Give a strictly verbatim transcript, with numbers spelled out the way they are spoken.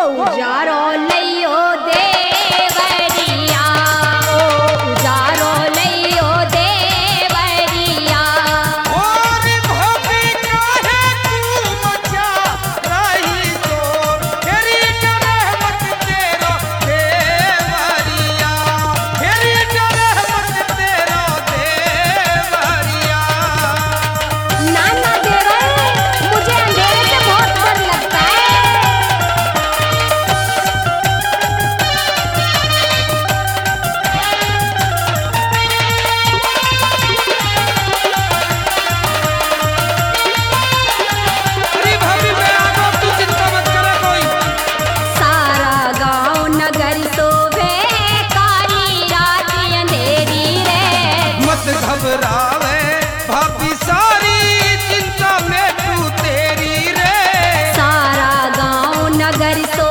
उजारो लइयो देवरिया, उजारो लइयो देवरिया। और भाभी काहे तू मचा रही शोर, फेरी रहमत तेरो देवरिया, फेरी रहमत तेरो देवरिया। ना ना देवर, मुझे अंधेरे से बहुत डर लगता है। अरे भाभी मैं आ गया, तू चिंता मत करे कोई। सारा गांव नगर सोवे काली रात अंधेरी रे। मत घबरावे भाभी सारी चिंता में तू तेरी रे। सारा गांव नगर सो